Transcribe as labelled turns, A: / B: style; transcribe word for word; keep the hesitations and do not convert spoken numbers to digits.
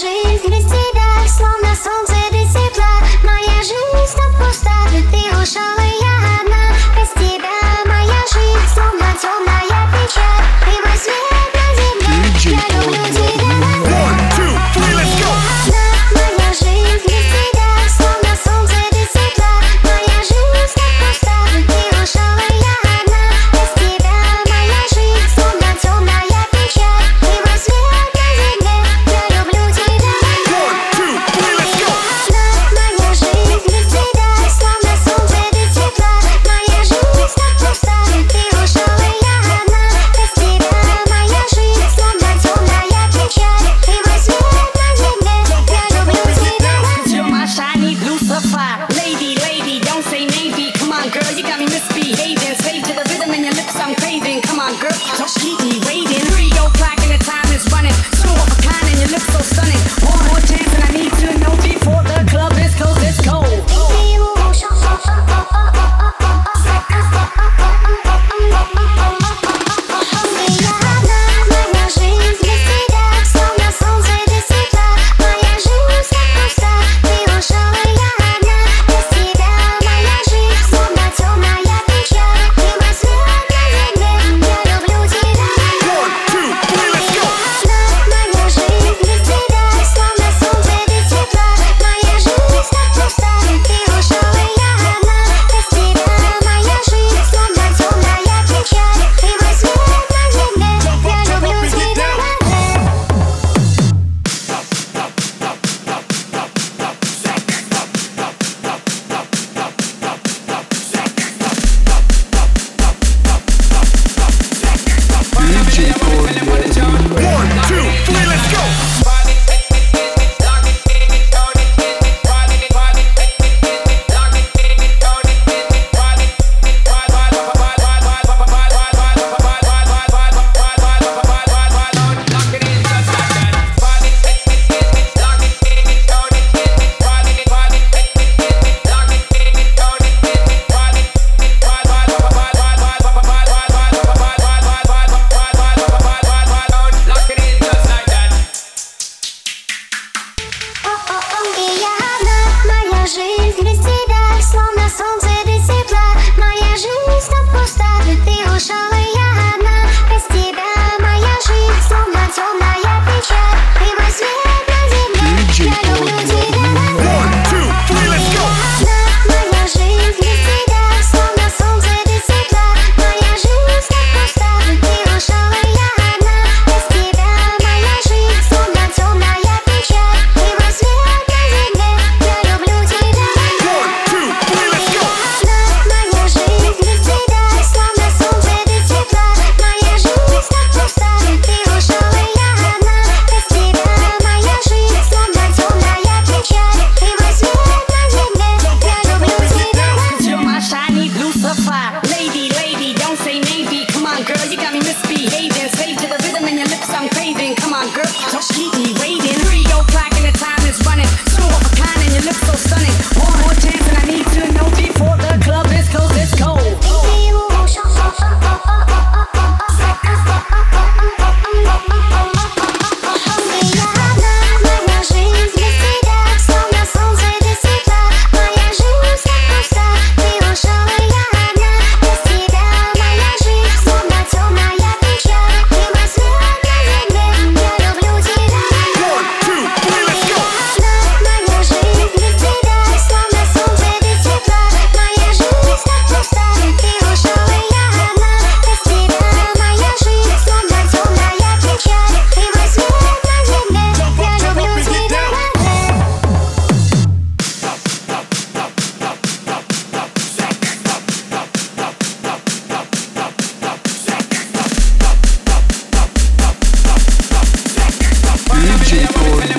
A: жизнь без тебя, словно солнце без тепла. Моя жизнь так пуста, ведь ты ушел, и я одна. Без тебя моя жизнь словно темная печаль. Ты мой свет на земле, я люблю тебя.
B: One, two, three, let's go!
A: Моя жизнь без тебя, словно солнце без тепла. Моя жизнь так пуста, ведь ты ушел, и я одна. Без тебя моя жизнь словно темная печаль. Ты мой свет на земле, я люблю тебя.
B: One, two, three, let's go!
A: Моя жизнь без тебя, словно солнце без тепла. Моя жизнь так пуста, ведь ты ушел, и я одна. Без тебя моя жизнь словно темная печаль. Ты мой свет на земле, я люблю тебя.
C: You're my shiny blue sapphire. Lady, lady, don't say maybe. Come on, girl, you got me misbehaving. Slave to the rhythm in your lips, I'm craving. Come on, girl, don't keep me waiting. Three o'clock and the time is running. So off a kind and you look so stunning. One more chance and I need to know before the club is closed. Let's go.
A: Моя жизнь без тебя, словно солнце без тепла. Моя жизнь так пуста, ты ушел, и я одна. Без тебя моя жизнь словно темная печаль. Ты мой свет на земле, я люблю тебя.
B: One, two, three, let's go!
A: Моя жизнь без тебя, словно солнце без тепла. Моя жизнь так пуста, ты ушел, и я одна. Без тебя моя жизнь словно темная печаль. Ты мой свет на земле, я люблю тебя.
B: One, two, three, let's go!
A: И я одна, моя жизнь без тебя, словно солнце без тепла. Моя жизнь так пуста, ведь ты ушел, и я одна. Без тебя моя жизнь словно темная печаль. Ты мой свет на земле, я люблю тебя.
B: One, two, three, let's go!
A: Моя жизнь без тебя, словно солнце без тепла. Моя жизнь так пуста, ведь ты ушел, и я одна. Без тебя моя жизнь словно темная печаль. Ты мой свет на земле, я люблю тебя.
B: One, two, three, let's go!
A: Моя жизнь без тебя, словно солнце без тепла. Моя жизнь так пуста, ведь ты ушел, и я одна. Без тебя моя жизнь словно темная печаль. Ты мой свет на земле, я люблю тебя.
C: You're my shiny blue sapphire. Lady, lady, don't say maybe. Come on, girl, you got me misbehaving. Slave to the rhythm in your lips, I'm craving. Come on, girl, don't keep me waiting. Three o'clock and the time is running. So off a kind and you look so stunning. One more chance and I need to know before the club is closed. Let's go.
A: Моя жизнь без тебя, словно солнце без тепла. Моя жизнь так пуста, ты ушел, и я одна. Без тебя моя жизнь словно темная печаль. Ты мой свет на земле, я люблю тебя.
B: One, two, three, let's go!
A: Моя жизнь без тебя, словно солнце без тепла. Моя жизнь так пуста, ты ушел, и я одна. Без тебя моя жизнь словно темная печаль. Ты мой свет на земле, я люблю тебя.
B: D J Cody.